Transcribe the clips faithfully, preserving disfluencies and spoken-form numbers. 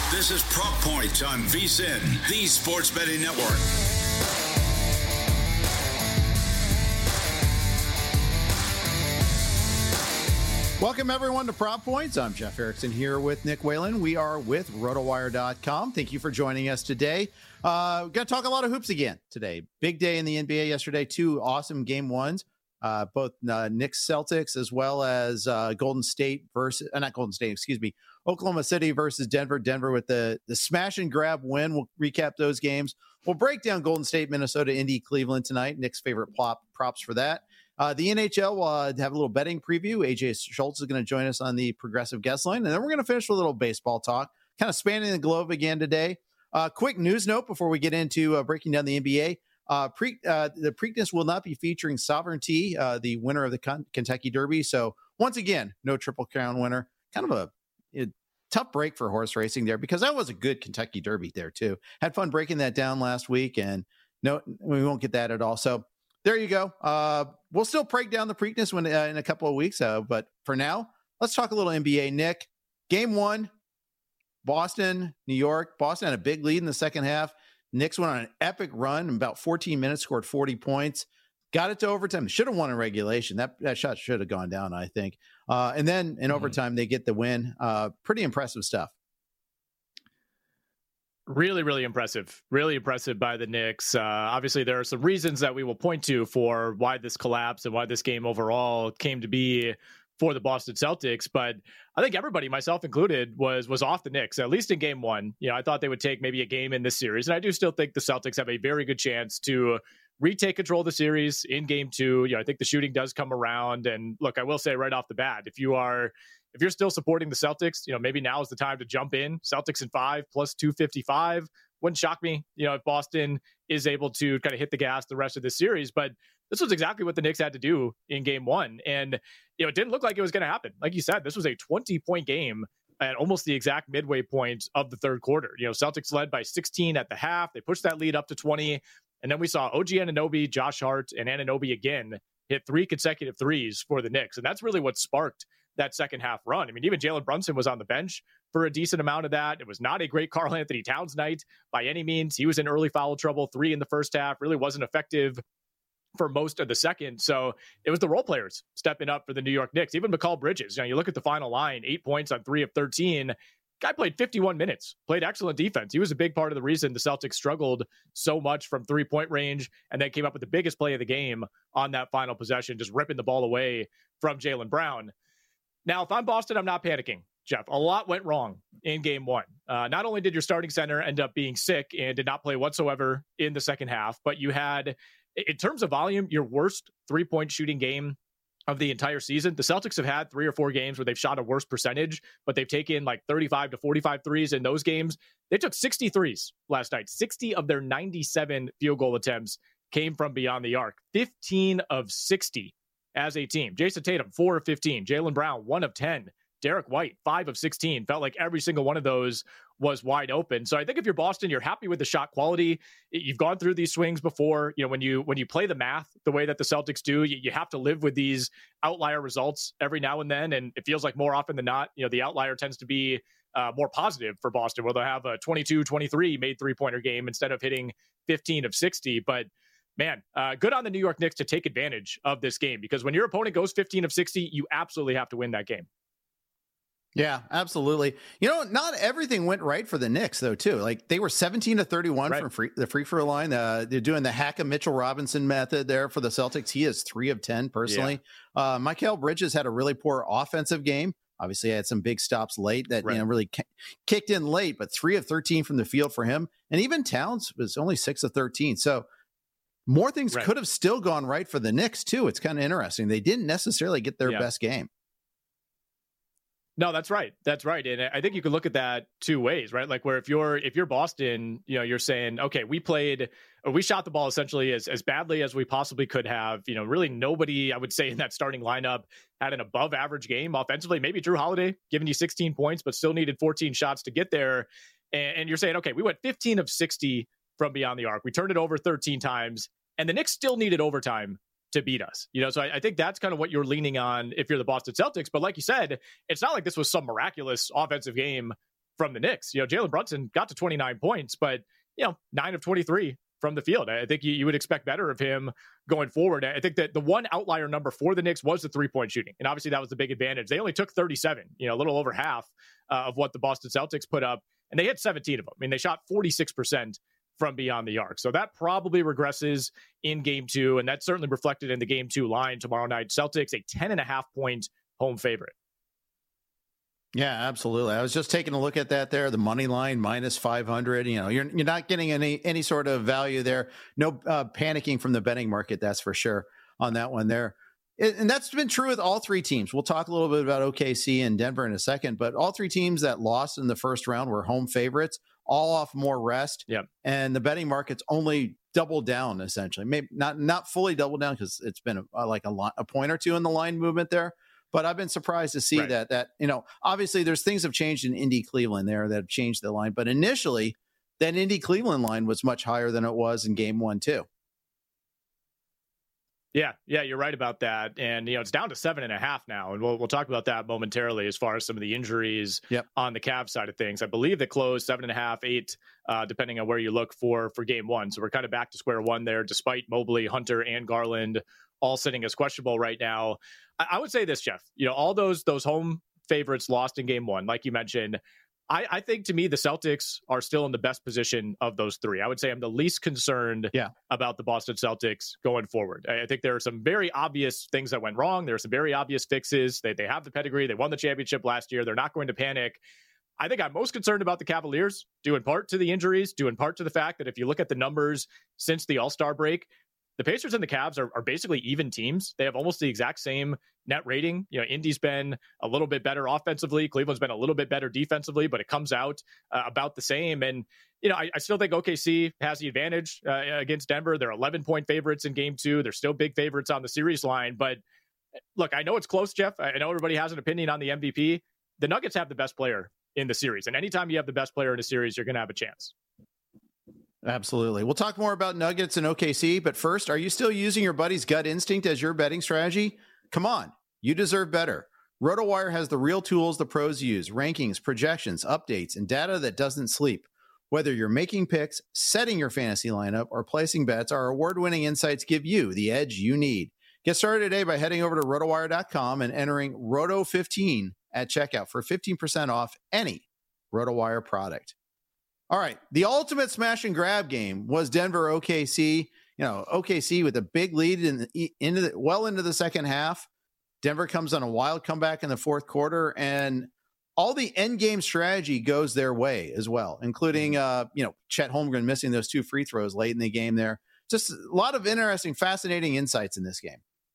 This is Prop Point on V S I N, the Sports Betting Network. Welcome, everyone, to Prop Points. I'm Jeff Erickson here with Nick Whalen. We are with RotoWire dot com. Thank you for joining us today. Uh, we're going to talk a lot of hoops again today. Big day in the N B A yesterday. Two awesome game ones. Uh, both uh, Knicks Celtics as well as uh, Golden State versus, uh, not Golden State, excuse me, Oklahoma City versus Denver. Denver with the, the smash and grab win. We'll recap those games. We'll break down Golden State, Minnesota, Indy, Cleveland tonight. Nick's favorite plop, props for that. Uh, the N H L will uh, have a little betting preview. A J Schultz is going to join us on the Progressive Guest Line. And then we're going to finish with a little baseball talk, kind of spanning the globe again today. Uh, quick news note before we get into uh, breaking down the N B A. Uh, pre, uh, the Preakness will not be featuring Sovereignty, uh, the winner of the Con- Kentucky Derby. So once again, no Triple Crown winner. Kind of a, a tough break for horse racing there, because that was a good Kentucky Derby there too. Had fun breaking that down last week, and no, we won't get that at all. So there you go. Uh, we'll still break down the Preakness when, uh, in a couple of weeks. Uh, but for now, let's talk a little N B A. Nick, game one, Boston, New York. Boston had a big lead in the second half. Knicks went on an epic run in about fourteen minutes, scored forty points, got it to overtime. Should have won in regulation. That that shot should have gone down, I think. Uh, and then in mm-hmm. overtime, they get the win. Uh, pretty impressive stuff. Really, really impressive. Really impressive by the Knicks. Uh, obviously, there are some reasons that we will point to for why this collapse and why this game overall came to be for the Boston Celtics, but I think everybody, myself included, was was off the Knicks, at least in game one. You know, I thought they would take maybe a game in this series, and I do still think the Celtics have a very good chance to retake control of the series in game two. You know, I think the shooting does come around, and look, I will say right off the bat, if you are if you're still supporting the Celtics, you know, maybe now is the time to jump in. Celtics in five plus two fifty-five. Wouldn't shock me, you know, if Boston is able to kind of hit the gas the rest of the series, but this was exactly what the Knicks had to do in game one. And, you know, it didn't look like it was going to happen. Like you said, this was a twenty-point game at almost the exact midway point of the third quarter. You know, Celtics led by sixteen at the half. They pushed that lead up to twenty. And then we saw O G Anunoby, Josh Hart, and Anunoby again hit three consecutive threes for the Knicks. And that's really what sparked that second half run. I mean, even Jalen Brunson was on the bench for a decent amount of that. It was not a great Karl Anthony Towns night by any means. He was in early foul trouble, three in the first half, really wasn't effective for most of the second. So it was the role players stepping up for the New York Knicks. Even Mikal Bridges, you know, you look at the final line, eight points on three of thirteen. Guy played fifty-one minutes, played excellent defense. He was a big part of the reason the Celtics struggled so much from three-point range, and then came up with the biggest play of the game on that final possession, just ripping the ball away from Jaylen Brown. Now, if I'm Boston, I'm not panicking, Jeff. A lot went wrong in game one. Uh, not only did your starting center end up being sick and did not play whatsoever in the second half, but you had, in terms of volume, your worst three-point shooting game of the entire season. The Celtics have had three or four games where they've shot a worse percentage, but they've taken like thirty-five to forty-five threes in those games. They took sixty threes last night. sixty of their ninety-seven field goal attempts came from beyond the arc. fifteen of sixty as a team. Jason Tatum, four of fifteen. Jaylen Brown, one of ten. Derek White, five of sixteen. Felt like every single one of those was wide open. So I think if you're Boston, you're happy with the shot quality. You've gone through these swings before. You know, when you when you play the math the way that the Celtics do, you, you have to live with these outlier results every now and then. And it feels like more often than not, you know, the outlier tends to be uh, more positive for Boston, where they'll have a twenty-two twenty-three made three-pointer game instead of hitting fifteen of sixty. But man, uh, good on the New York Knicks to take advantage of this game, because when your opponent goes fifteen of sixty, you absolutely have to win that game. Yeah, absolutely. You know, not everything went right for the Knicks, though, too. Like, they were seventeen to thirty-one right from free, the free throw line. Uh, they're doing the hack of Mitchell Robinson method there for the Celtics. He is three of ten personally. Yeah. Uh, Mikal Bridges had a really poor offensive game. Obviously, had some big stops late that right. you know really k- kicked in late, but three of thirteen from the field for him. And even Towns was only six of thirteen. So more things right. could have still gone right for the Knicks, too. It's kind of interesting. They didn't necessarily get their yeah. best game. No, that's right. That's right. And I think you could look at that two ways, right? Like, where if you're if you're Boston, you know, you're saying, okay, we played or we shot the ball essentially as, as badly as we possibly could have. You know, really nobody, I would say, in that starting lineup had an above average game offensively. Maybe Drew Holiday giving you sixteen points, but still needed fourteen shots to get there. And, and you're saying, okay, we went fifteen of sixty from beyond the arc. We turned it over thirteen times, and the Knicks still needed overtime to beat us. You know, so I, I think that's kind of what you're leaning on if you're the Boston Celtics. But like you said, it's not like this was some miraculous offensive game from the Knicks. You know, Jalen Brunson got to twenty-nine points, but, you know, nine of twenty-three from the field. I think you, you would expect better of him going forward. I think that the one outlier number for the Knicks was the three-point shooting. And obviously that was the big advantage. They only took thirty-seven, you know, a little over half uh, of what the Boston Celtics put up. And they hit seventeen of them. I mean, they shot forty-six percent from beyond the arc. So that probably regresses in game two. And that's certainly reflected in the game two line tomorrow night. Celtics, a ten and a half point home favorite. Yeah, absolutely. I was just taking a look at that there. The money line minus five hundred. You know, you're you're not getting any any sort of value there. No uh, panicking from the betting market, that's for sure on that one there. And that's been true with all three teams. We'll talk a little bit about O K C and Denver in a second, but all three teams that lost in the first round were home favorites, all off more rest. Yep. And the betting market's only doubled down, essentially. Maybe not not fully doubled down because it's been a, like a, line, a point or two in the line movement there. But I've been surprised to see right. that, that, you know, obviously there's things have changed in Indy Cleveland there that have changed the line. But initially, that Indy Cleveland line was much higher than it was in game one, too. Yeah, yeah, you're right about that. And, you know, it's down to seven and a half now. And we'll we'll talk about that momentarily as far as some of the injuries yep. on the Cavs side of things. I believe they closed seven and a half, eight, uh, depending on where you look for for game one. So we're kind of back to square one there, despite Mobley, Hunter, and Garland all sitting as questionable right now. I, I would say this, Jeff, you know, all those those home favorites lost in game one, like you mentioned. I, I think to me, the Celtics are still in the best position of those three. I would say I'm the least concerned yeah. about the Boston Celtics going forward. I, I think there are some very obvious things that went wrong. There are some very obvious fixes. They, they have the pedigree. They won the championship last year. They're not going to panic. I think I'm most concerned about the Cavaliers, due in part to the injuries, due in part to the fact that if you look at the numbers since the All-Star break, the Pacers and the Cavs are, are basically even teams. They have almost the exact same net rating. You know, Indy's been a little bit better offensively. Cleveland's been a little bit better defensively, but it comes out uh, about the same. And, you know, I, I still think O K C has the advantage uh, against Denver. They're eleven point favorites in game two. They're still big favorites on the series line. But look, I know it's close, Jeff. I know everybody has an opinion on the M V P. The Nuggets have the best player in the series. And anytime you have the best player in a series, you're going to have a chance. Absolutely. We'll talk more about Nuggets and O K C, but first, are you still using your buddy's gut instinct as your betting strategy? Come on, you deserve better. RotoWire has the real tools the pros use: rankings, projections, updates, and data that doesn't sleep. Whether you're making picks, setting your fantasy lineup, or placing bets, our award-winning insights give you the edge you need. Get started today by heading over to rotowire dot com and entering roto fifteen at checkout for fifteen percent off any RotoWire product. All right, the ultimate smash and grab game was Denver O K C. You know, O K C with a big lead in the, into the, well into the second half. Denver comes on a wild comeback in the fourth quarter, and all the end game strategy goes their way as well, including uh, you know, Chet Holmgren missing those two free throws late in the game there. Just a lot of interesting, fascinating insights in this game.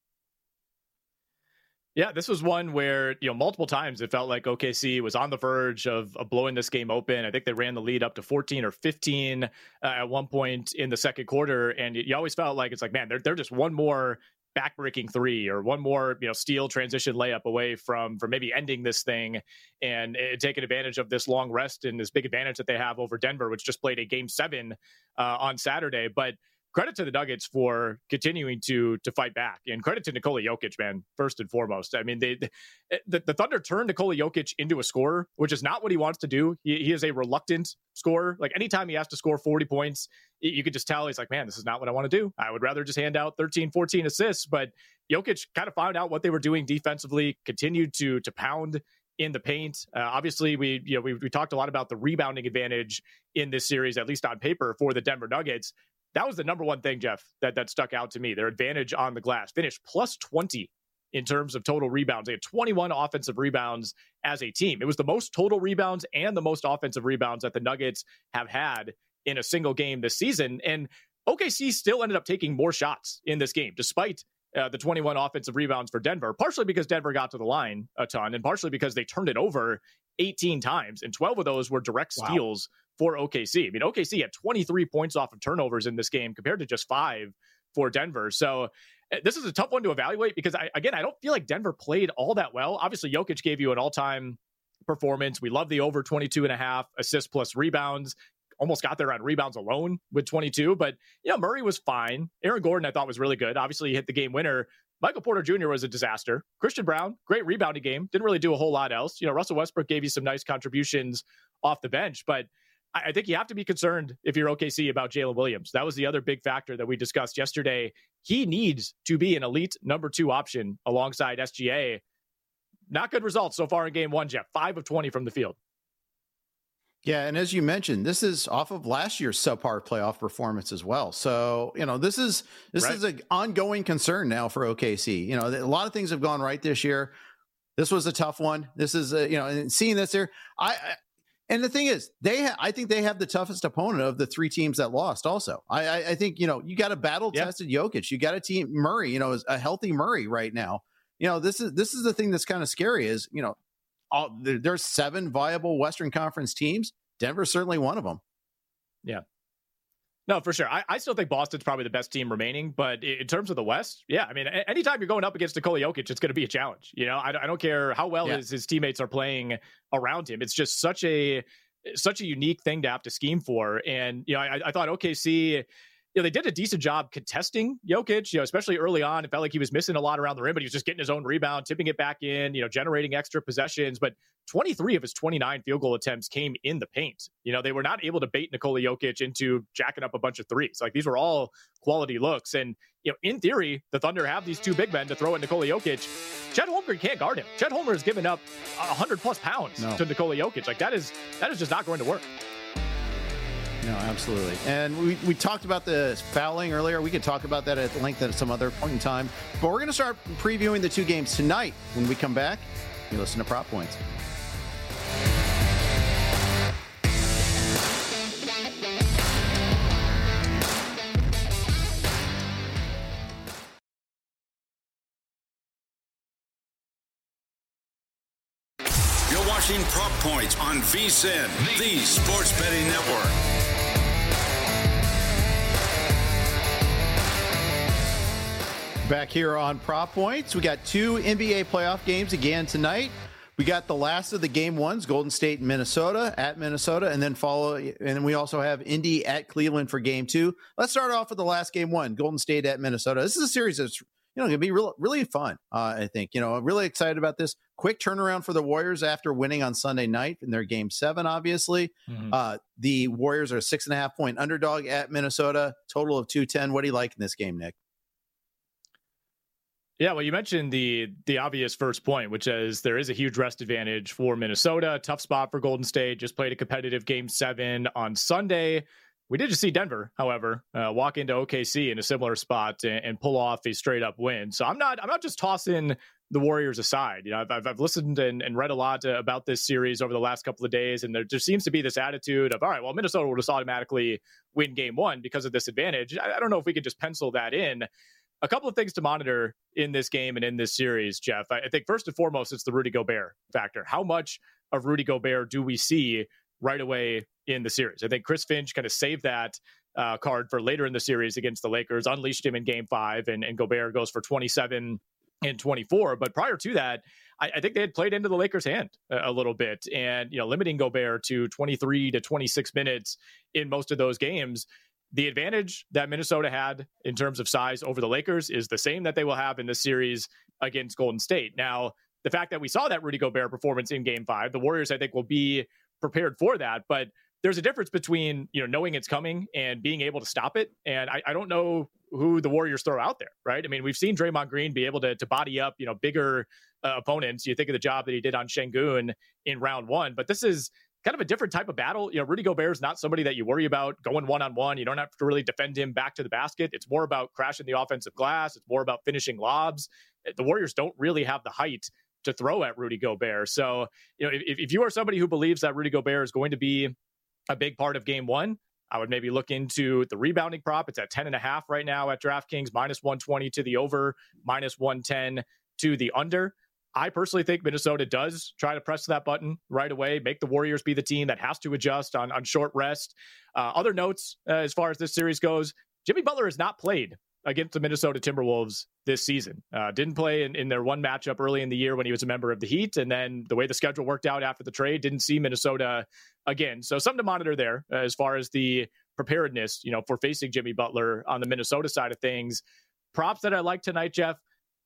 Yeah, this was one where, you know, multiple times it felt like O K C was on the verge of, of blowing this game open. I think they ran the lead up to fourteen or fifteen uh, at one point in the second quarter. And you always felt like it's like, man, they're, they're just one more backbreaking three or one more, you know, steal transition layup away from, from maybe ending this thing and uh, taking advantage of this long rest and this big advantage that they have over Denver, which just played a game seven uh, on Saturday. But credit to the Nuggets for continuing to to fight back, and credit to Nikola Jokic, man, first and foremost. I mean, they, the, the Thunder turned Nikola Jokic into a scorer, which is not what he wants to do. He, he is a reluctant scorer. Like, anytime he has to score forty points, you could just tell he's like, man, this is not what I want to do. I would rather just hand out thirteen, fourteen assists. But Jokic kind of found out what they were doing defensively, continued to to pound in the paint. Uh, obviously, we you know we, we talked a lot about the rebounding advantage in this series, at least on paper, for the Denver Nuggets. That was the number one thing, Jeff, that, that stuck out to me. Their advantage on the glass finished plus twenty in terms of total rebounds. They had twenty-one offensive rebounds as a team. It was the most total rebounds and the most offensive rebounds that the Nuggets have had in a single game this season. And O K C still ended up taking more shots in this game, despite uh, the twenty-one offensive rebounds for Denver, partially because Denver got to the line a ton and partially because they turned it over eighteen times, and twelve of those were direct steals. Wow. For O K C. I mean, O K C had twenty-three points off of turnovers in this game compared to just five for Denver. So this is a tough one to evaluate because, I, again, I don't feel like Denver played all that well. Obviously, Jokic gave you an all-time performance. We love the over twenty-two and a half assists plus rebounds. Almost got there on rebounds alone with twenty-two. But, you know, Murray was fine. Aaron Gordon, I thought, was really good. Obviously, he hit the game winner. Michael Porter Junior was a disaster. Christian Braun, great rebounding game. Didn't really do a whole lot else. You know, Russell Westbrook gave you some nice contributions off the bench, but I think you have to be concerned if you're O K C about Jalen Williams. That was the other big factor that we discussed yesterday. He needs to be an elite number two option alongside S G A. Not good results so far in game one, Jeff. five of twenty from the field. Yeah, and as you mentioned, this is off of last year's subpar playoff performance as well. So, you know, this is this right. is an ongoing concern now for O K C. You know, a lot of things have gone right this year. This was a tough one. This is, a, you know, and seeing this here, I, I and the thing is, they ha- I think they have the toughest opponent of the three teams that lost. Also, I, I, I think, you know, you got a battle tested yeah. Jokic. You got a team Murray. You know, is a healthy Murray right now. You know, this is this is the thing that's kind of scary. Is you know. All, there, there's seven viable Western Conference teams. Denver's certainly one of them. Yeah. No, for sure. I, I still think Boston's probably the best team remaining, but in terms of the West, yeah, I mean, anytime you're going up against Nikola Jokic, it's going to be a challenge. You know, I, I don't care how well yeah. his, his teammates are playing around him. It's just such a such a unique thing to have to scheme for. And, you know, I, I thought O K C, you know, they did a decent job contesting Jokic, you know, especially early on. It felt like he was missing a lot around the rim, but he was just getting his own rebound, tipping it back in, you know, generating extra possessions. But twenty-three of his twenty-nine field goal attempts came in the paint. You know, they were not able to bait Nikola Jokic into jacking up a bunch of threes. Like, these were all quality looks. And, you know, in theory, the Thunder have these two big men to throw at Nikola Jokic. Chet Holmgren can't guard him. Chet Holmgren has given up one hundred plus pounds no. to Nikola Jokic. Like, that is that is just not going to work. No, absolutely. And we, we talked about the fouling earlier. We could talk about that at length at some other point in time. But we're going to start previewing the two games tonight. When we come back, you listen to Prop Points. You're watching Prop Points on V S I N, the Sports Betting Network. Back here on Prop Points, we got two N B A playoff games again tonight. We got the last of the game ones, Golden State and Minnesota at Minnesota, and then follow. And then we also have Indy at Cleveland for game two. Let's start off with the last game one, Golden State at Minnesota. This is a series that's, you know, going to be real, really fun. Uh, I think, you know, I'm really excited about this. Quick turnaround for the Warriors after winning on Sunday night in their game seven, obviously. Mm-hmm. Uh, the Warriors are a six and a half point underdog at Minnesota, total of two ten. What do you like in this game, Nick? Yeah, well, you mentioned the the obvious first point, which is there is a huge rest advantage for Minnesota. Tough spot for Golden State. Just played a competitive game seven on Sunday. We did just see Denver, however, uh, walk into O K C in a similar spot and, and pull off a straight up win. So I'm not I'm not just tossing the Warriors aside. You know, I've I've, I've listened and, and read a lot uh, about this series over the last couple of days, and there just seems to be this attitude of, all right, well, Minnesota will just automatically win game one because of this advantage. I, I don't know if we could just pencil that in. A couple of things to monitor in this game and in this series, Jeff. I think first and foremost, it's the Rudy Gobert factor. How much of Rudy Gobert do we see right away in the series? I think Chris Finch kind of saved that uh, card for later in the series against the Lakers, unleashed him in game five, and, and Gobert goes for twenty-seven and twenty-four. But prior to that, I, I think they had played into the Lakers' hand a, a little bit, and, you know, limiting Gobert to twenty-three to twenty-six minutes in most of those games. The advantage that Minnesota had in terms of size over the Lakers is the same that they will have in this series against Golden State. Now, the fact that we saw that Rudy Gobert performance in game five, the Warriors, I think, will be prepared for that. But there's a difference between, you know, knowing it's coming and being able to stop it. And I, I don't know who the Warriors throw out there, right? I mean, we've seen Draymond Green be able to, to body up, you know, bigger uh, opponents. You think of the job that he did on Şengün in round one, but this is kind of a different type of battle. You know, Rudy Gobert is not somebody that you worry about going one-on-one. You don't have to really defend him back to the basket. It's more about crashing the offensive glass. It's more about finishing lobs. The Warriors don't really have the height to throw at Rudy Gobert. So, you know, if, if you are somebody who believes that Rudy Gobert is going to be a big part of game one, I would maybe look into the rebounding prop. It's at ten and a half right now at DraftKings, minus one twenty to the over, minus one ten to the under. I personally think Minnesota does try to press that button right away, make the Warriors be the team that has to adjust on, on short rest. Uh, other notes uh, as far as this series goes, Jimmy Butler has not played against the Minnesota Timberwolves this season. Uh, didn't play in, in their one matchup early in the year when he was a member of the Heat. And then the way the schedule worked out after the trade, didn't see Minnesota again. So something to monitor there uh, as far as the preparedness, you know, for facing Jimmy Butler on the Minnesota side of things. Props that I like tonight, Jeff.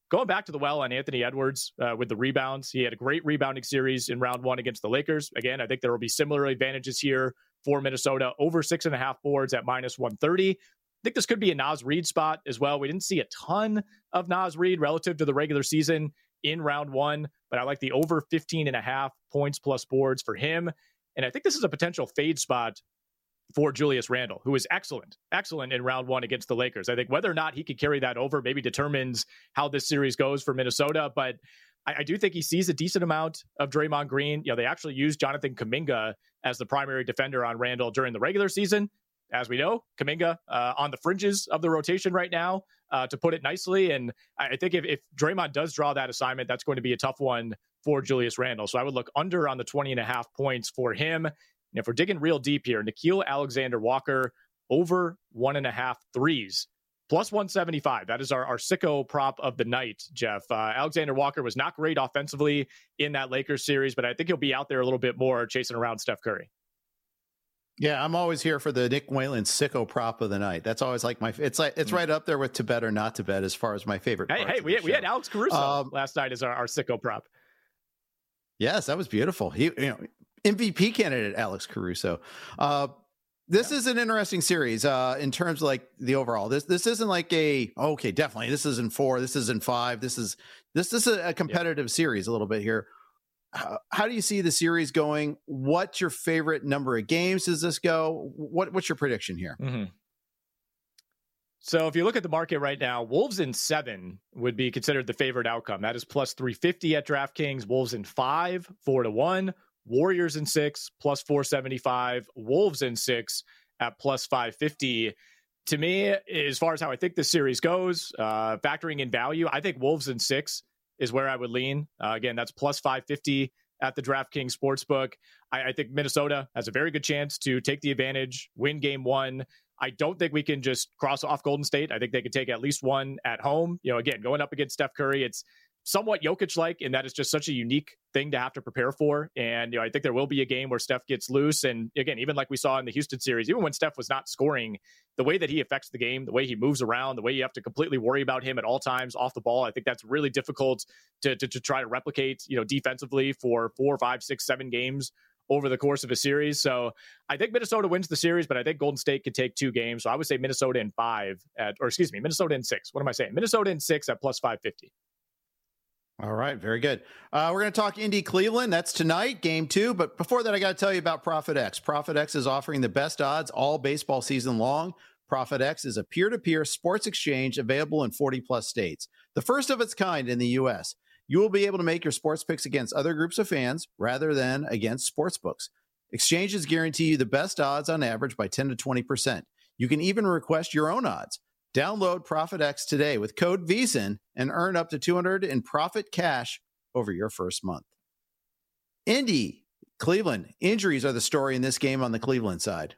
going back to the well on Anthony Edwards uh, with the rebounds. He had a great rebounding series in round one against the Lakers. Again, I think there will be similar advantages here for Minnesota. Over six and a half boards at minus one thirty. I think this could be a Naz Reid spot as well. We didn't see a ton of Naz Reid relative to the regular season in round one, but I like the over fifteen and a half points plus boards for him. And I think this is a potential fade spot for Julius Randle, who is excellent, excellent in round one against the Lakers. I think whether or not he could carry that over maybe determines how this series goes for Minnesota, but I, I do think he sees a decent amount of Draymond Green. You know, they actually used Jonathan Kuminga as the primary defender on Randle during the regular season. As we know, Kuminga uh, on the fringes of the rotation right now, uh, to put it nicely. And I think if, if Draymond does draw that assignment, that's going to be a tough one for Julius Randle. So I would look under on the twenty and a half points for him. And if we're digging real deep here, Nickeil Alexander-Walker over one and a half threes, plus one seventy-five. That is our, our sicko prop of the night, Jeff. Uh, Alexander-Walker was not great offensively in that Lakers series, but I think he'll be out there a little bit more chasing around Steph Curry. Yeah, I'm always here for the Nick Whalen sicko prop of the night. That's always like my, it's like, it's right up there with to bet or not to bet as far as my favorite. Hey, hey, we had, we had Alex Caruso um, last night as our, our sicko prop. Yes, that was beautiful. He, you know, M V P candidate Alex Caruso. Uh, this yeah. is an interesting series uh, in terms of like the overall. This this isn't like a okay, definitely. This isn't four. This isn't five. This is this, this is a competitive yeah. series a little bit here. How, how do you see the series going? What's your favorite number of games does this go? What what's your prediction here? Mm-hmm. So if you look at the market right now, Wolves in seven would be considered the favorite outcome. That is plus three fifty at DraftKings. Wolves in five, four to one. Warriors in six, plus four seventy-five. Wolves in six at plus five fifty. To me, as far as how I think this series goes, uh, factoring in value, I think Wolves in six is where I would lean. Uh, again, that's plus five fifty at the DraftKings Sportsbook. I, I think Minnesota has a very good chance to take the advantage, win game one. I don't think we can just cross off Golden State. I think they could take at least one at home. You know, again, going up against Steph Curry, it's somewhat Jokic-like in that it's just such a unique thing to have to prepare for. And, you know, I think there will be a game where Steph gets loose. And again, even like we saw in the Houston series, even when Steph was not scoring, the way that he affects the game, the way he moves around, the way you have to completely worry about him at all times off the ball, I think that's really difficult to, to, to try to replicate, you know, defensively for four, five, six, seven games over the course of a series. So I think Minnesota wins the series, but I think Golden State could take two games. So I would say Minnesota in five at, or excuse me, Minnesota in six. What am I saying? Minnesota in six at plus five fifty. All right. Very good. Uh, we're going to talk Indy Cleveland. That's tonight, game two. But before that, I got to tell you about ProfitX. ProfitX is offering the best odds all baseball season long. ProfitX is a peer-to-peer sports exchange available in forty plus states, the first of its kind in the U S. You will be able to make your sports picks against other groups of fans rather than against sports books. Exchanges guarantee you the best odds on average by ten to twenty percent. You can even request your own odds. Download ProfitX today with code VSiN and earn up to two hundred dollars in profit cash over your first month. Indy, Cleveland. Injuries are the story in this game on the Cleveland side.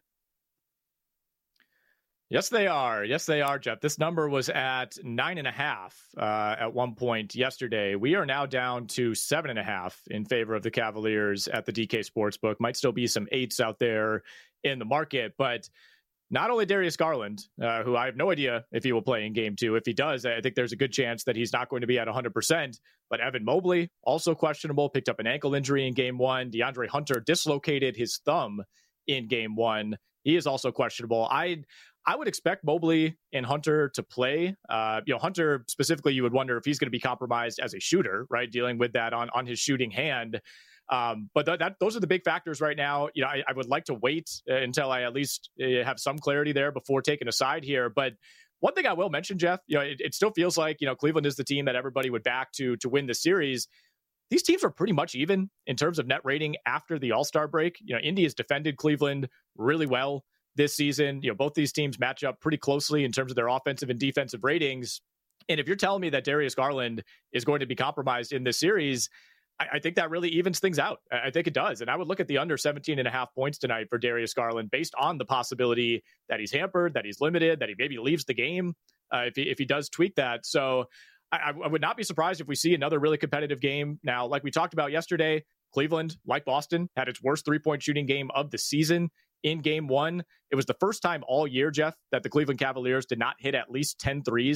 Yes, they are. Yes, they are, Jeff. This number was at nine and a half uh, at one point yesterday. We are now down to seven and a half in favor of the Cavaliers at the D K Sportsbook. Might still be some eights out there in the market, but not only Darius Garland, uh, who I have no idea if he will play in game two. If he does, I think there's a good chance that he's not going to be at one hundred percent. But Evan Mobley, also questionable, picked up an ankle injury in game one. DeAndre Hunter dislocated his thumb in game one. He is also questionable. I I would expect Mobley and Hunter to play. Uh, you know, Hunter specifically, you would wonder if he's going to be compromised as a shooter, right? Dealing with that on, on his shooting hand. Um, but th- that those are the big factors right now. You know, I, I would like to wait uh, until I at least uh, have some clarity there before taking a side here. But one thing I will mention, Jeff, you know, it, it still feels like, you know, Cleveland is the team that everybody would back to to win the series. These teams are pretty much even in terms of net rating after the All-Star break. You know, Indy has defended Cleveland really well this season. You know, both these teams match up pretty closely in terms of their offensive and defensive ratings. And if you're telling me that Darius Garland is going to be compromised in this series, I, I think that really evens things out. I, I think it does. And I would look at the under seventeen and a half points tonight for Darius Garland based on the possibility that he's hampered, that he's limited, that he maybe leaves the game uh, if he, if he does tweak that. So I, I would not be surprised if we see another really competitive game. Now, like we talked about yesterday, Cleveland, like Boston, had its worst three-point shooting game of the season in game one. It was the first time all year, Jeff, that the Cleveland Cavaliers did not hit at least ten threes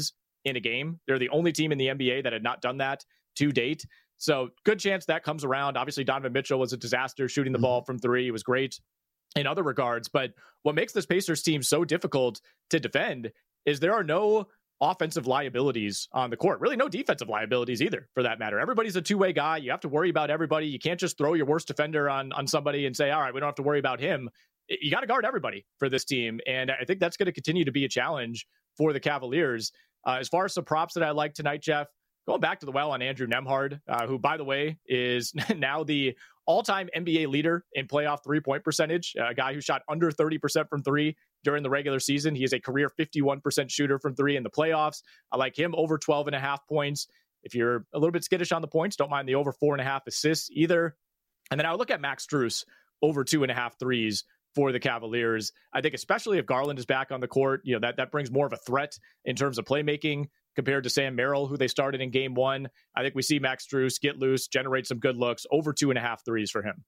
in a game. They're the only team in the N B A that had not done that to date. So good chance that comes around. Obviously, Donovan Mitchell was a disaster shooting the ball from three. It was great in other regards. But what makes this Pacers team so difficult to defend is there are no offensive liabilities on the court. Really no defensive liabilities either, for that matter. Everybody's a two-way guy. You have to worry about everybody. You can't just throw your worst defender on, on somebody and say, all right, we don't have to worry about him. You got to guard everybody for this team. And I think that's going to continue to be a challenge for the Cavaliers. Uh, as far as some props that I like tonight, Jeff, going back to the well on Andrew Nembhard, uh, who, by the way, is now the all-time N B A leader in playoff three-point percentage, a guy who shot under thirty percent from three during the regular season. He is a career fifty-one percent shooter from three in the playoffs. I like him over twelve and a half points. If you're a little bit skittish on the points, don't mind the over four and a half assists either. And then I would look at Max Strus over two and a half threes for the Cavaliers. I think especially if Garland is back on the court, you know, that, that brings more of a threat in terms of playmaking compared to Sam Merrill, who they started in game one. I think we see Max Strus get loose, generate some good looks, over two and a half threes for him.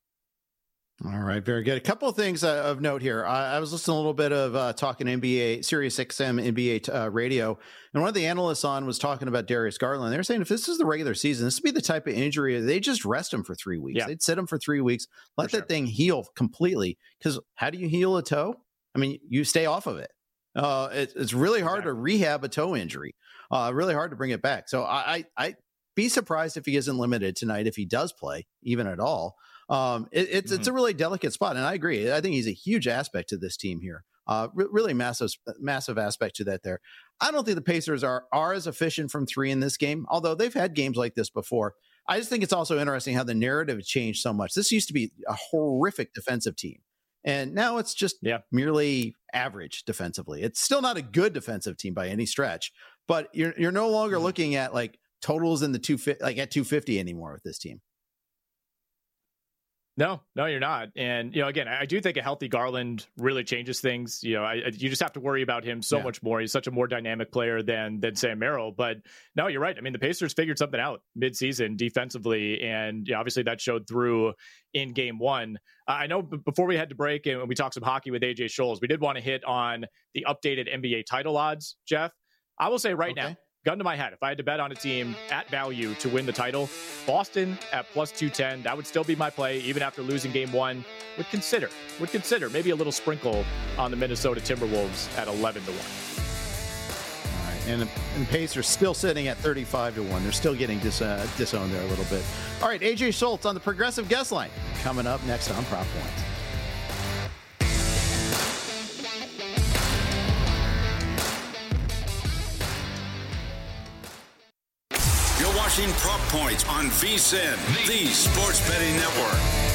All right, very good. A couple of things uh, of note here. I, I was listening a little bit of uh, talking N B A, Sirius X M N B A uh, radio, and one of the analysts on was talking about Darius Garland. They were saying if this is the regular season, this would be the type of injury they just rest him for three weeks. Yeah. They'd sit him for three weeks, let for that sure. thing heal completely. Because how do you heal a toe? I mean, you stay off of it. Uh, it it's really hard exactly. to rehab a toe injury. Uh, really hard to bring it back. So I, I I'd be surprised if he isn't limited tonight if he does play even at all. Um, it, it's mm-hmm. it's a really delicate spot, and I agree. I think he's a huge aspect to this team here. Uh, re- really massive, massive aspect to that. There, I don't think the Pacers are are as efficient from three in this game, although they've had games like this before. I just think it's also interesting how the narrative changed so much. This used to be a horrific defensive team, and now it's just yeah. merely average defensively. It's still not a good defensive team by any stretch, but you're you're no longer mm-hmm. looking at like totals in the two like at two fifty anymore with this team. No, no, you're not. And, you know, again, I do think a healthy Garland really changes things. You know, I, you just have to worry about him so yeah. much more. He's such a more dynamic player than than Sam Merrill. But no, you're right. I mean, the Pacers figured something out midseason defensively. And you know, obviously that showed through in game one. Uh, I know b- before we had to break and we talked some hockey with A J Scholes, we did want to hit on the updated N B A title odds, Jeff. I will say right okay. now, gun to my head, if I had to bet on a team at value to win the title, Boston at plus two ten, that would still be my play, even after losing game one. Would consider, would consider maybe a little sprinkle on the Minnesota Timberwolves at eleven to one. All right, and, and Pacers still sitting at thirty-five to one. They're still getting dis, uh, disowned there a little bit. All right, A J Schultz on the Progressive Guest Line coming up next on Prop Points. Watching Prop Points on VSiN, the Sports Betting Network.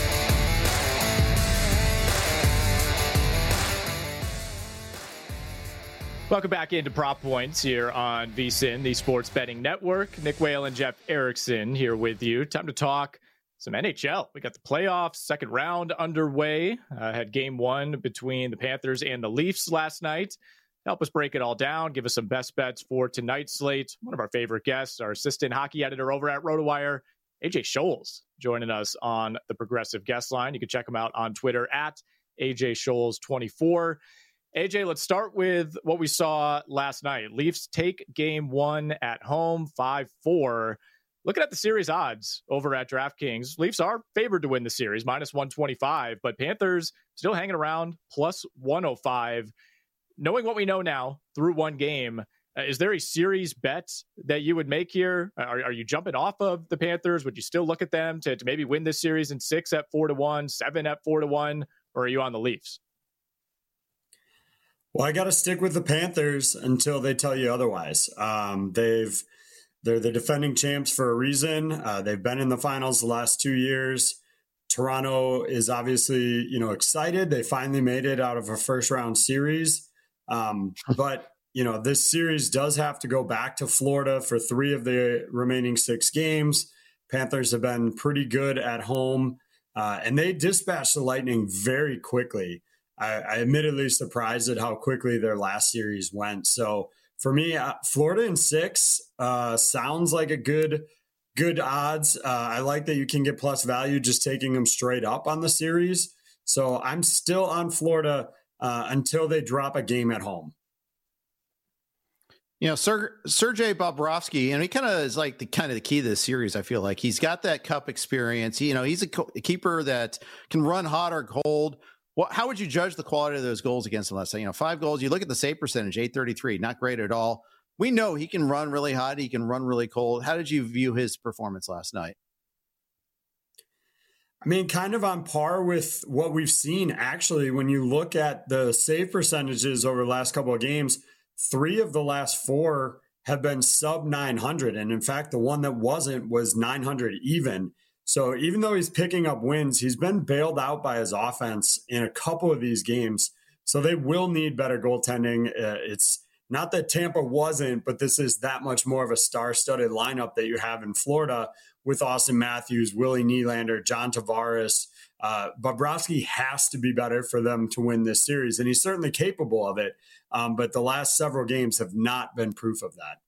Welcome back into Prop Points here on VSiN, the Sports Betting Network. Nick Whalen, Jeff Erickson here with you. Time to talk some N H L. We got the playoffs, second round underway. Uh, had game one between the Panthers and the Leafs last night. Help us break it all down, give us some best bets for tonight's slate. One of our favorite guests, our assistant hockey editor over at RotoWire, A J Scholes, joining us on the Progressive Guest Line. You can check him out on Twitter at A J Scholes twenty-four. A J, let's start with what we saw last night. Leafs take game one at home, five four. Looking at the series odds over at DraftKings, Leafs are favored to win the series, minus one twenty-five, but Panthers still hanging around, plus one oh five. Knowing what we know now through one game, uh, is there a series bet that you would make here? Are, are you jumping off of the Panthers? Would you still look at them to, to maybe win this series in six at four to one, seven at four to one, or are you on the Leafs? Well, I got to stick with the Panthers until they tell you otherwise. Um, they've they're the defending champs for a reason. Uh, they've been in the finals the last two years. Toronto is obviously, you know, excited. They finally made it out of a first round series. Um, but, you know, this series does have to go back to Florida for three of the remaining six games. Panthers have been pretty good at home, uh, and they dispatched the Lightning very quickly. I, I admittedly surprised at how quickly their last series went. So for me, uh, Florida in six uh, sounds like a good, good odds. Uh, I like that you can get plus value just taking them straight up on the series. So I'm still on Florida Uh, until they drop a game at home. You know, Ser- Sergei Bobrovsky, and he kind of is like the kind of the key to this series. I feel like he's got that cup experience. You know, he's a, co- a keeper that can run hot or cold. Well, how would you judge the quality of those goals against him last night? You know, five goals. You look at the save percentage, eight thirty-three, not great at all. We know he can run really hot. He can run really cold. How did you view his performance last night? I mean, kind of on par with what we've seen, actually, when you look at the save percentages over the last couple of games. Three of the last four have been sub nine hundred. And in fact, the one that wasn't was nine hundred even. So even though he's picking up wins, he's been bailed out by his offense in a couple of these games. So they will need better goaltending. Uh, it's not that Tampa wasn't, but this is that much more of a star-studded lineup that you have in Florida with Austin Matthews, Willie Nylander, John Tavares. Uh, Bobrovsky has to be better for them to win this series, and he's certainly capable of it. Um, but the last several games have not been proof of that.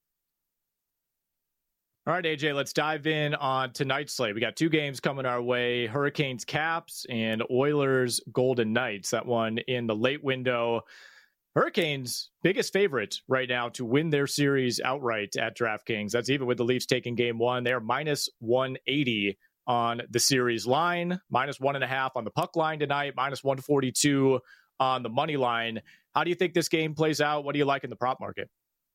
All right, A J, let's dive in on tonight's slate. We got two games coming our way, Hurricanes Caps and Oilers Golden Knights. That one in the late window. Hurricanes, biggest favorite right now to win their series outright at DraftKings. That's even with the Leafs taking game one. They're minus one eighty on the series line, minus one and a half on the puck line tonight, minus one forty-two on the money line. How do you think this game plays out? What do you like in the prop market?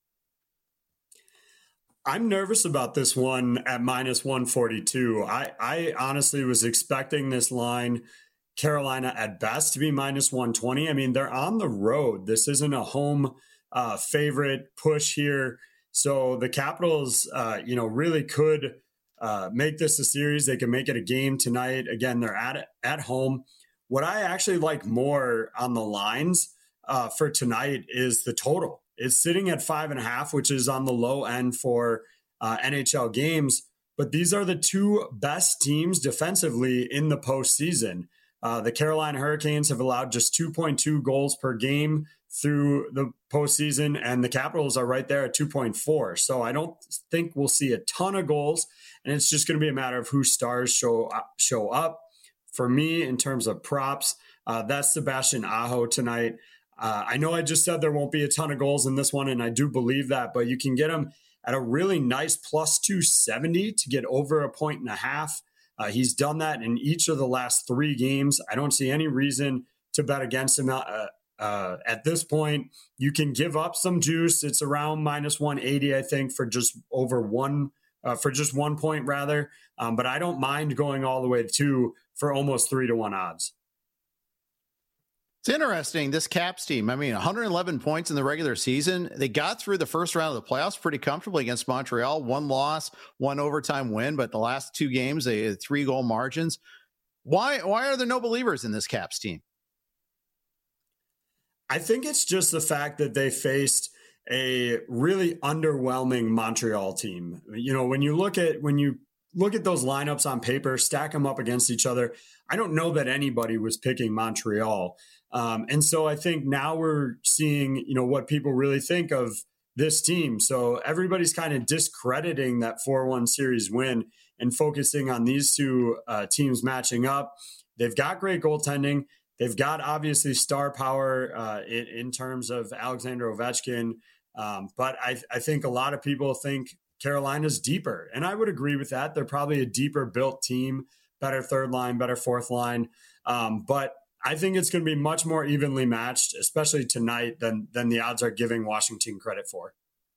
I'm nervous about this one at minus one forty-two. I, I honestly was expecting this line, Carolina at best, to be minus one twenty. I mean, they're on the road. This isn't a home uh, favorite push here. So the Capitals, uh, you know, really could uh, make this a series. They can make it a game tonight. Again, they're at at home. What I actually like more on the lines uh, for tonight is the total. It's sitting at five and a half, which is on the low end for uh, N H L games. But these are the two best teams defensively in the postseason. Uh, the Carolina Hurricanes have allowed just two point two goals per game through the postseason, and the Capitals are right there at two point four. So I don't think we'll see a ton of goals, and it's just going to be a matter of who stars show up, show up. For me, in terms of props, uh, that's Sebastian Aho tonight. Uh, I know I just said there won't be a ton of goals in this one, and I do believe that, but you can get him at a really nice plus two seventy to get over a point and a half. Uh, he's done that in each of the last three games. I don't see any reason to bet against him uh, uh, at this point. You can give up some juice. It's around minus one eighty, I think, for just over one, uh, for just one point rather. Um, but I don't mind going all the way to two for almost three to one odds. It's interesting, this Caps team. I mean, one hundred eleven points in the regular season. They got through the first round of the playoffs pretty comfortably against Montreal. One loss, one overtime win, but the last two games, they had three goal margins. Why, why are there no believers in this Caps team? I think it's just the fact that they faced a really underwhelming Montreal team. You know, when you look at when you look at those lineups on paper, stack them up against each other, I don't know that anybody was picking Montreal. Um, and so I think now we're seeing, you know, what people really think of this team. So everybody's kind of discrediting that four one series win and focusing on these two uh, teams matching up. They've got great goaltending. They've got obviously star power uh, in, in terms of Alexander Ovechkin. Um, but I, I think a lot of people think Carolina's deeper. And I would agree with that. They're probably a deeper built team, better third line, better fourth line. Um, but I think it's going to be much more evenly matched, especially tonight, than than the odds are giving Washington credit for.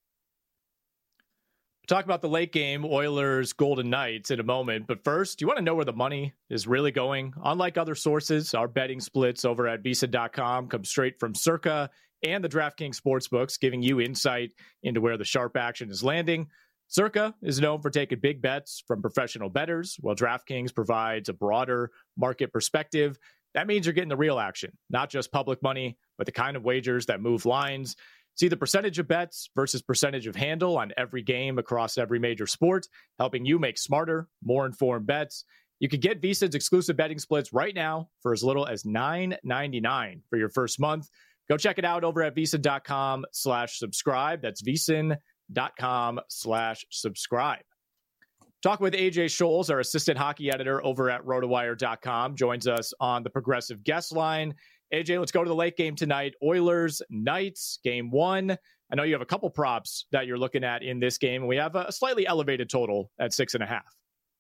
Talk about the late game, Oilers, Golden Knights in a moment. But first, do you want to know where the money is really going? Unlike other sources, our betting splits over at V S I N dot com come straight from Circa and the DraftKings Sportsbooks, giving you insight into where the sharp action is landing. Circa is known for taking big bets from professional bettors, while DraftKings provides a broader market perspective. That means you're getting the real action, not just public money, but the kind of wagers that move lines. See the percentage of bets versus percentage of handle on every game across every major sport, helping you make smarter, more informed bets. You can get V S I N's exclusive betting splits right now for as little as nine ninety-nine for your first month. Go check it out over at V S I N dot com slash subscribe. That's V S I N dot com slash subscribe. Talk with A J Scholes, our assistant hockey editor over at rotowire dot com, joins us on the Progressive guest line. A J, let's go to the late game tonight. Oilers, Knights, game one. I know you have a couple props that you're looking at in this game, and we have a slightly elevated total at six and a half.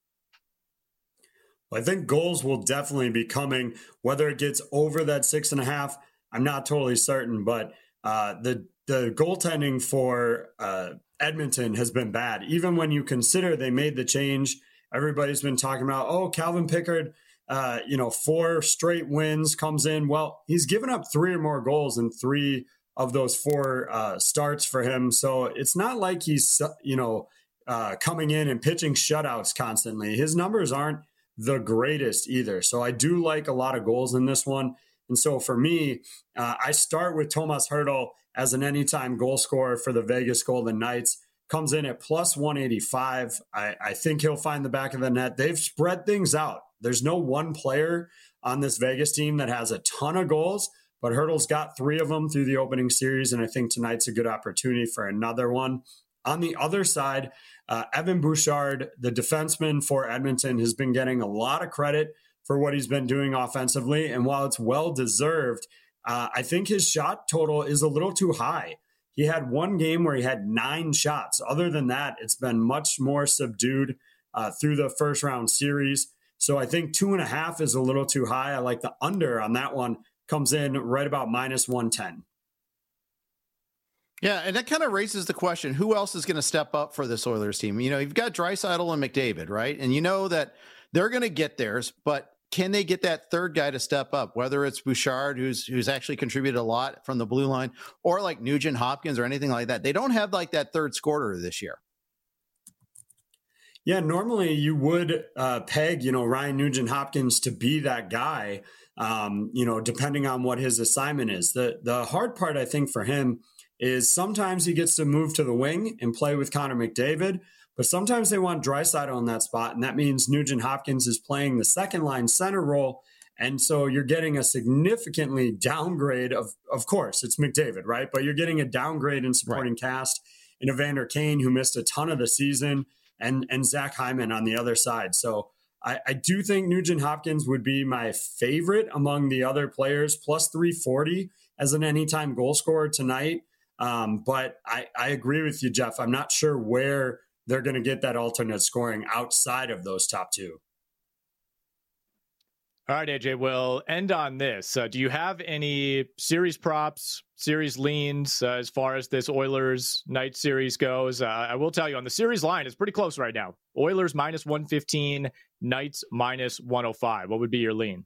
I think goals will definitely be coming. Whether it gets over that six and a half, I'm not totally certain, but uh, the the goaltending for uh, Edmonton has been bad. Even when you consider they made the change, everybody's been talking about, oh, Calvin Pickard, uh, you know, four straight wins, comes in. Well, he's given up three or more goals in three of those four uh, starts for him. So it's not like he's, you know, uh, coming in and pitching shutouts constantly. His numbers aren't the greatest either. So I do like a lot of goals in this one. And so for me, uh, I start with Tomas Hertl as an anytime goal scorer for the Vegas Golden Knights. Comes in at plus one eighty-five. I, I think he'll find the back of the net. They've spread things out. There's no one player on this Vegas team that has a ton of goals, but Hertl's got three of them through the opening series, and I think tonight's a good opportunity for another one. On the other side, uh, Evan Bouchard, the defenseman for Edmonton, has been getting a lot of credit for what he's been doing offensively, and while it's well-deserved, uh, I think his shot total is a little too high. He had one game where he had nine shots. Other than that, it's been much more subdued uh, through the first round series. So I think two and a half is a little too high. I like the under on that one. Comes in right about minus one ten. Yeah, and that kind of raises the question, who else is going to step up for this Oilers team? You know, you've got Draisaitl and McDavid, right? And you know that they're going to get theirs, but can they get that third guy to step up, whether it's Bouchard, who's who's actually contributed a lot from the blue line, or like Nugent Hopkins or anything like that? They don't have like that third scorer this year. Yeah, normally you would uh, peg, you know, Ryan Nugent Hopkins to be that guy, um, you know, depending on what his assignment is. The, the hard part, I think, for him is sometimes he gets to move to the wing and play with Connor McDavid, but sometimes they want Draisaitl in that spot, and that means Nugent Hopkins is playing the second line center role, and so you're getting a significantly downgrade of, of course, it's McDavid, right? But you're getting a downgrade in supporting right. cast in Evander Kane, who missed a ton of the season, and and Zach Hyman on the other side. So I, I do think Nugent Hopkins would be my favorite among the other players, plus three forty as an anytime goal scorer tonight. Um, but I, I agree with you, Jeff. I'm not sure where they're going to get that alternate scoring outside of those top two. All right, A J, we'll end on this. Uh, do you have any series props, series leans uh, as far as this Oilers night series goes? Uh, I will tell you on the series line, it's pretty close right now. Oilers minus one fifteen, Knights minus one oh five. What would be your lean?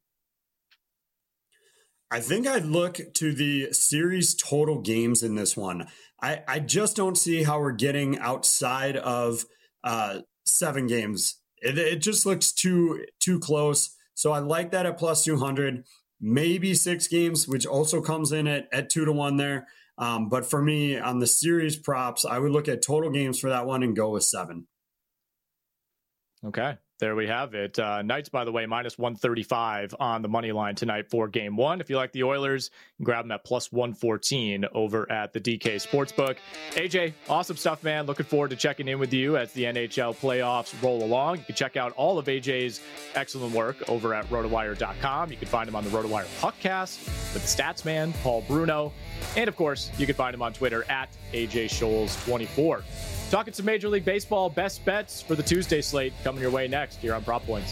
I think I'd look to the series total games in this one. I, I just don't see how we're getting outside of uh, seven games. It, it just looks too too close. So I like that at plus two hundred, maybe six games, which also comes in at, at two to one there. Um, but for me, on the series props, I would look at total games for that one and go with seven. Okay, there we have it. Uh, Knights, by the way, minus one thirty-five on the money line tonight for game one. If you like the Oilers, grab them at plus one fourteen over at the D K Sportsbook. A J, awesome stuff, man. Looking forward to checking in with you as the N H L playoffs roll along. You can check out all of A J's excellent work over at rotowire dot com. You can find him on the RotoWire Puckcast with the Stats Man, Paul Bruno. And, of course, you can find him on Twitter at A J Scholes twenty-four. Talking some Major League Baseball best bets for the Tuesday slate coming your way next here on Prop Points.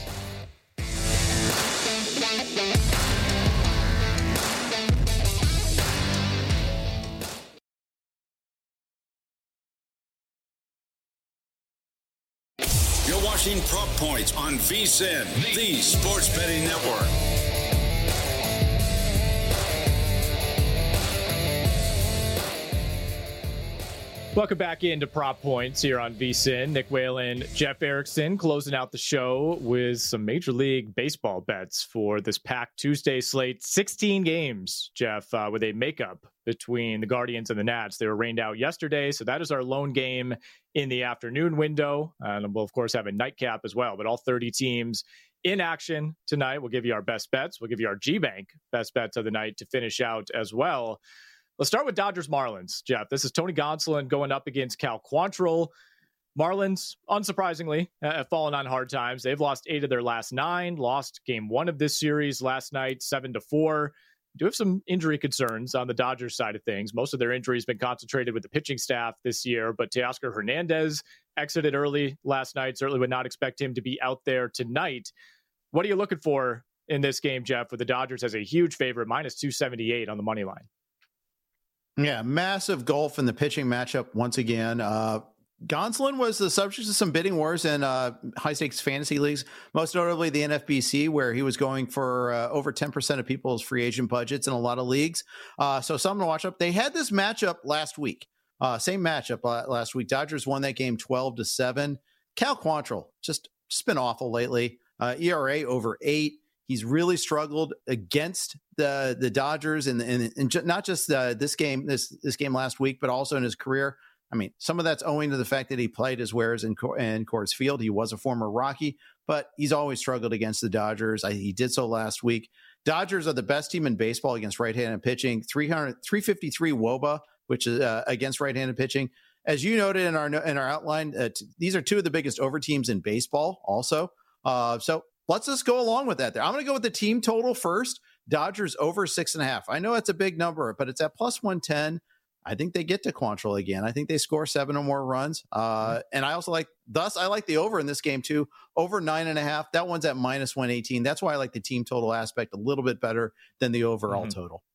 You're watching Prop Points on VSiN, the Sports Betting Network. Welcome back into Prop Points here on VSiN. Nick Whalen, Jeff Erickson closing out the show with some Major League Baseball bets for this packed Tuesday slate. sixteen games, Jeff, uh, with a makeup between the Guardians and the Nats. They were rained out yesterday, so that is our lone game in the afternoon window. And we'll, of course, have a nightcap as well. But all thirty teams in action tonight. We'll give you our best bets. We'll give you our G-Bank best bets of the night to finish out as well. Let's start with Dodgers Marlins, Jeff. This is Tony Gonsolin going up against Cal Quantrill. Marlins, unsurprisingly, have fallen on hard times. They've lost eight of their last nine, lost game one of this series last night, seven to four. do have some injury concerns on the Dodgers side of things. Most of their injuries been concentrated with the pitching staff this year, but Teoscar Hernandez exited early last night. Certainly would not expect him to be out there tonight. What are you looking for in this game, Jeff, with the Dodgers as a huge favorite, minus two seventy-eight on the money line? Yeah, massive gulf in the pitching matchup once again. Uh, Gonsolin was the subject of some bidding wars in uh, high-stakes fantasy leagues, most notably the N F B C, where he was going for uh, over ten percent of people's free agent budgets in a lot of leagues. Uh, so something to watch up. They had this matchup last week, uh, same matchup uh, last week. Dodgers won that game twelve to seven. Cal Quantrill, just, just been awful lately. Uh, E R A over eight. He's really struggled against the the Dodgers, and, and, and not just uh, this game, this this game last week, but also in his career. I mean, some of that's owing to the fact that he played his wares in, in Coors Field. He was a former Rocky, but he's always struggled against the Dodgers. I, he did so last week. Dodgers are the best team in baseball against right-handed pitching. three hundred, three fifty-three W O B A, which is uh, against right-handed pitching. As you noted in our in our outline, uh, t- these are two of the biggest over teams in baseball also. Uh, so let's just go along with that there. I'm going to go with the team total first. Dodgers over six and a half. I know it's a big number, but it's at plus one ten. I think they get to Quantrill again. I think they score seven or more runs. Uh, and I also like, thus, I like the over in this game too. Over nine and a half. That one's at minus one eighteen. That's why I like the team total aspect a little bit better than the overall mm-hmm. total.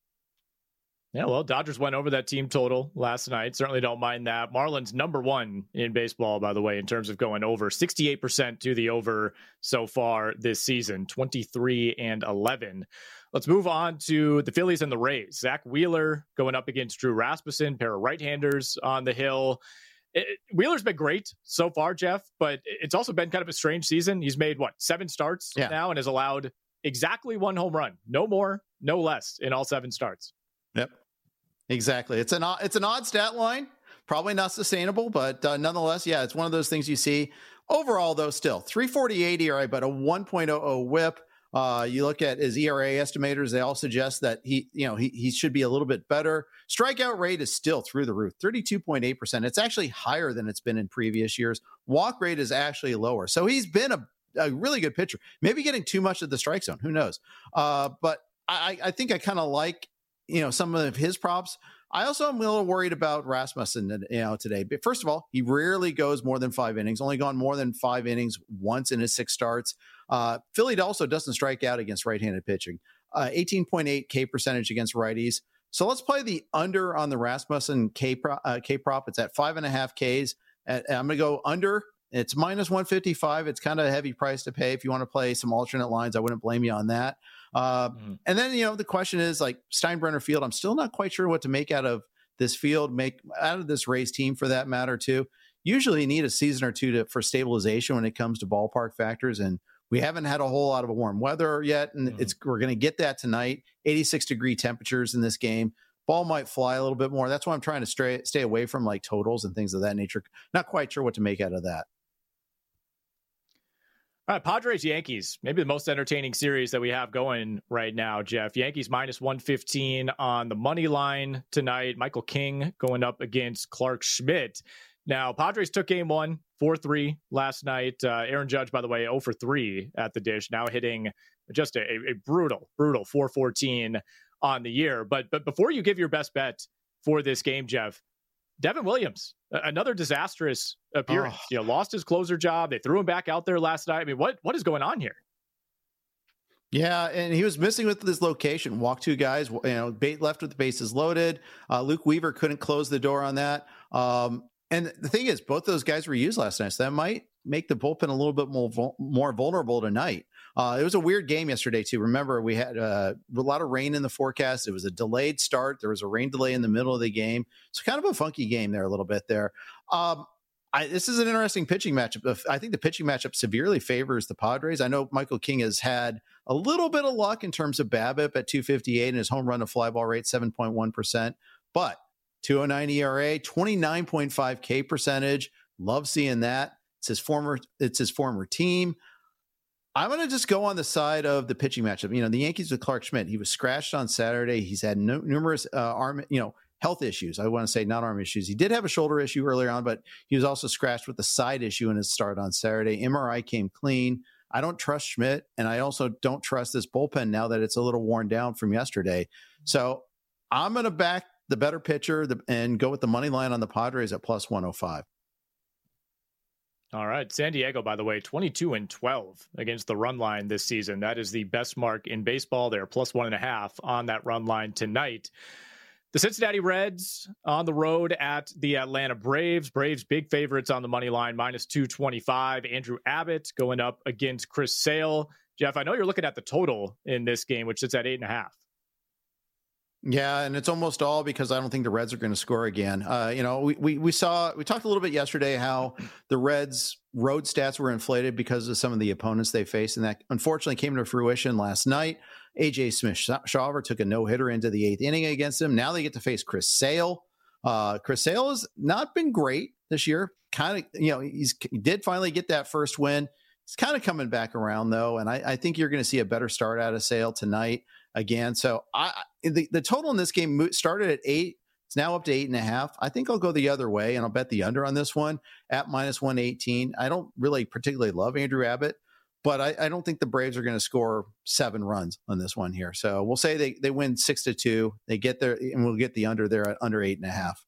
Yeah, well, Dodgers went over that team total last night. Certainly don't mind that. Marlins number one in baseball, by the way, in terms of going over. sixty-eight percent to the over so far this season, twenty-three and eleven. Let's move on to the Phillies and the Rays. Zach Wheeler going up against Drew Rasmussen, pair of right-handers on the hill. It, Wheeler's been great so far, Jeff, but it's also been kind of a strange season. He's made, what, seven starts yeah. now and has allowed exactly one home run. No more, no less in all seven starts. Yep. Exactly. It's an it's an odd stat line, probably not sustainable, but uh, nonetheless, yeah, it's one of those things you see. Overall, though, still three forty-eight E R A, but a one point oh oh whip. Uh, you look at his E R A estimators; they all suggest that he, you know, he he should be a little bit better. Strikeout rate is still through the roof, thirty-two point eight percent. It's actually higher than it's been in previous years. Walk rate is actually lower, so he's been a, a really good pitcher. Maybe getting too much of the strike zone, who knows? Uh, but I, I think I kind of like. You know, some of his props. I also am a little worried about Rasmussen, you know, today. But first of all, he rarely goes more than five innings, only gone more than five innings once in his six starts. Uh, Philly also doesn't strike out against right-handed pitching. Uh, eighteen point eight K percentage against righties. So let's play the under on the Rasmussen K, pro, uh, K prop. It's at five and a half Ks. At, I'm going to go under. It's minus one fifty-five. It's kind of a heavy price to pay. If you want to play some alternate lines, I wouldn't blame you on that. Uh, mm-hmm. And then, you know, the question is like Steinbrenner Field. I'm still not quite sure what to make out of this field, make out of this Rays team for that matter, too. Usually you need a season or two to, for stabilization when it comes to ballpark factors. And we haven't had a whole lot of warm weather yet. And mm-hmm. it's, we're going to get that tonight. eighty-six degree temperatures in this game. Ball might fly a little bit more. That's why I'm trying to stray, stay away from like totals and things of that nature. Not quite sure what to make out of that. All right, Padres Yankees, maybe the most entertaining series that we have going right now, Jeff. Yankees minus one fifteen on the money line tonight. Michael King going up against Clark Schmidt. Now, Padres took game one, four three last night. Uh, Aaron Judge, by the way, zero for three at the dish, now hitting just a, a brutal, brutal four fourteen on the year. But but before you give your best bet for this game, Jeff, Devin Williams, another disastrous appearance. Oh. You know, lost his closer job. They threw him back out there last night. I mean, what what is going on here? Yeah, and he was missing with this location. Walk two guys, you know, bait left with the bases loaded. Uh, Luke Weaver couldn't close the door on that. Um, and the thing is, both those guys were used last night, so that might make the bullpen a little bit more more vulnerable tonight. Uh, it was a weird game yesterday, too. Remember, we had uh, a lot of rain in the forecast. It was a delayed start. There was a rain delay in the middle of the game. So kind of a funky game there a little bit there. Um, I, this is an interesting pitching matchup. I think the pitching matchup severely favors the Padres. I know Michael King has had a little bit of luck in terms of BABIP at two fifty-eight and his home run to fly ball rate seven point one percent. But two oh nine E R A, twenty-nine point five K percentage. Love seeing that. It's his former, it's his former team. I'm going to just go on the side of the pitching matchup. You know, the Yankees with Clark Schmidt, he was scratched on Saturday. He's had no, numerous uh, arm, you know, health issues. I want to say not arm issues. He did have a shoulder issue earlier on, but he was also scratched with a side issue in his start on Saturday. M R I came clean. I don't trust Schmidt, and I also don't trust this bullpen now that it's a little worn down from yesterday. So I'm going to back the better pitcher and go with the money line on the Padres at plus one oh five. All right. San Diego, by the way, twenty-two and twelve against the run line this season. That is the best mark in baseball. They're plus one and a half on that run line tonight. The Cincinnati Reds on the road at the Atlanta Braves. Braves big favorites on the money line, minus two twenty-five. Andrew Abbott going up against Chris Sale. Jeff, I know you're looking at the total in this game, which sits at eight and a half. Yeah, and it's almost all because I don't think the Reds are going to score again. Uh, you know, we, we we saw we talked a little bit yesterday how the Reds' road stats were inflated because of some of the opponents they faced, and that unfortunately came to fruition last night. A J Smith-Shawver took a no-hitter into the eighth inning against him. Now they get to face Chris Sale. Uh, Chris Sale has not been great this year. Kind of, you know, he's, he did finally get that first win. He's kind of coming back around though, and I, I think you're going to see a better start out of Sale tonight again. So I the, the total in this game started at eight. It's now up to eight and a half. I think I'll go the other way, and I'll bet the under on this one at minus one eighteen. I don't really particularly love Andrew Abbott, but I, I don't think the Braves are going to score seven runs on this one here. So we'll say they, they win six to two. They get there, and we'll get the under there at under eight and a half.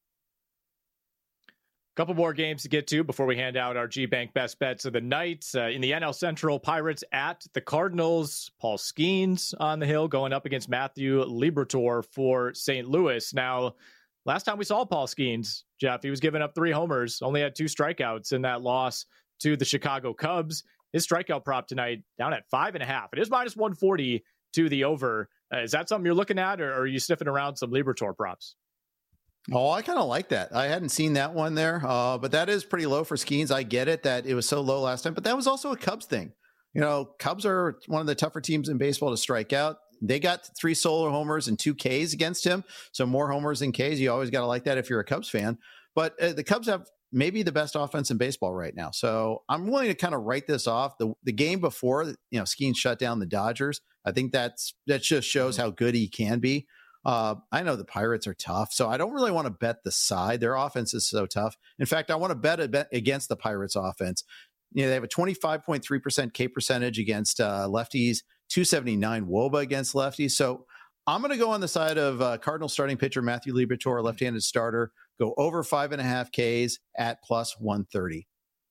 Couple more games to get to before we hand out our G-Bank best bets of the night. Uh, in the N L Central, Pirates at the Cardinals. Paul Skeens on the hill going up against Matthew Liberatore for Saint Louis. Now, last time we saw Paul Skeens, Jeff, he was giving up three homers, only had two strikeouts in that loss to the Chicago Cubs. His strikeout prop tonight down at five and a half. It is minus one forty to the over. Uh, is that something you're looking at, or are you sniffing around some Liberatore props? Oh, I kind of like that. I hadn't seen that one there, uh, but that is pretty low for Skeens. I get it that it was so low last time, but that was also a Cubs thing. You know, Cubs are one of the tougher teams in baseball to strike out. They got three solo homers and two Ks against him, so more homers than Ks. You always got to like that if you're a Cubs fan. But uh, the Cubs have maybe the best offense in baseball right now, so I'm willing to kind of write this off. The the game before, you know, Skeens shut down the Dodgers. I think that's that just shows how good he can be. Uh, I know the Pirates are tough, so I don't really want to bet the side. Their offense is so tough. In fact, I want to bet a bet against the Pirates offense. You know, they have a twenty-five point three percent K percentage against uh, lefties, two seventy-nine W O B A against lefties. So I'm going to go on the side of uh, Cardinal starting pitcher Matthew Liberatore, left-handed starter, go over five and a half Ks at plus one thirty.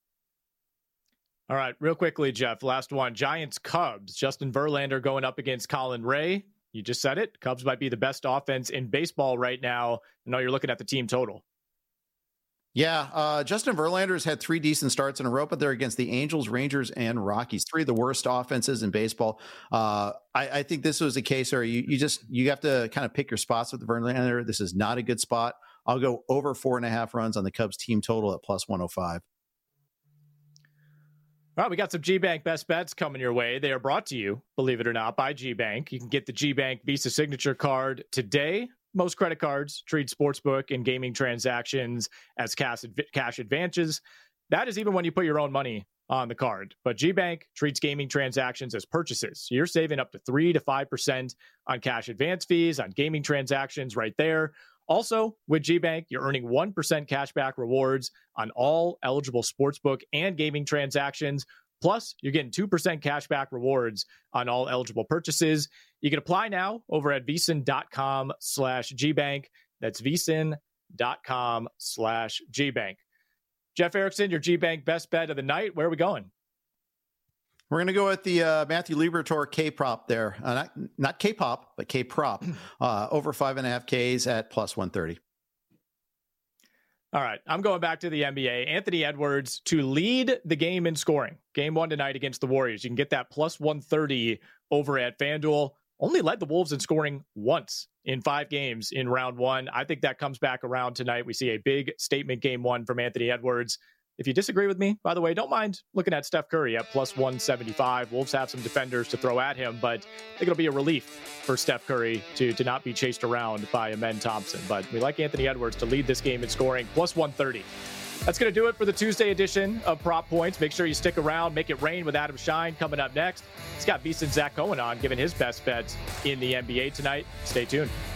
All right, real quickly, Jeff, last one. Giants Cubs. Justin Verlander going up against Colin Ray. You just said it. Cubs might be the best offense in baseball right now. I know you're looking at the team total. Yeah, uh, Justin Verlander's had three decent starts in a row, but they're against the Angels, Rangers, and Rockies. Three of the worst offenses in baseball. Uh, I, I think this was a case where you, you just you have to kind of pick your spots with Verlander. This is not a good spot. I'll go over four and a half runs on the Cubs team total at plus one oh five. All right, we got some G-Bank best bets coming your way. They are brought to you, believe it or not, by G-Bank. You can get the G-Bank Visa Signature Card today. Most credit cards treat sportsbook and gaming transactions as cash, cash advances. That is even when you put your own money on the card. But G-Bank treats gaming transactions as purchases. So you're saving up to three to five percent on cash advance fees, on gaming transactions right there. Also, with G-Bank, you're earning one percent cashback rewards on all eligible sportsbook and gaming transactions. Plus, you're getting two percent cashback rewards on all eligible purchases. You can apply now over at vsin.com slash G-Bank. That's vsin.com slash G-Bank. Jeff Erickson, your G-Bank best bet of the night. Where are we going? We're going to go with the uh, Matthew Liberatore K-prop there. Uh, not not K-pop, but K-prop. Uh, over five and a half Ks at plus one thirty. All right, I'm going back to the N B A. Anthony Edwards to lead the game in scoring. Game one tonight against the Warriors. You can get that plus one thirty over at FanDuel. Only led the Wolves in scoring once in five games in round one. I think that comes back around tonight. We see a big statement game one from Anthony Edwards. If you disagree with me, by the way, don't mind looking at Steph Curry at plus one seventy-five. Wolves have some defenders to throw at him, but I think it'll be a relief for Steph Curry to, to not be chased around by Amen Thompson. But we like Anthony Edwards to lead this game in scoring, plus one thirty. That's going to do it for the Tuesday edition of Prop Points. Make sure you stick around. Make it rain with Adam Shine coming up next. He's got VSiN Zach Cohen on, giving his best bets in the N B A tonight. Stay tuned.